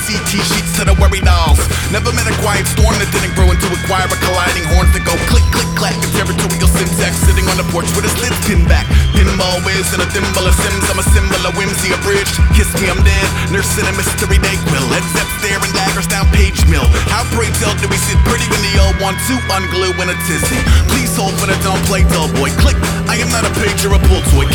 CT sheets to the worry dolls. Never met a quiet storm that didn't grow into a choir of colliding horns that go click, click, clack. A territorial syntax sitting on the porch with his lids pinned back. Pinball whiz and a thimble of Sims. I'm a symbol of whimsy abridged. Kiss me, I'm dead. Nursing a mystery Dayquil. Led Zepp staring daggers down Page Mill. How pray tell do we sit pretty when the old want to unglue in a tizzy? Please hold for the don't play dull boy. Click. I am not a page or a pull toy.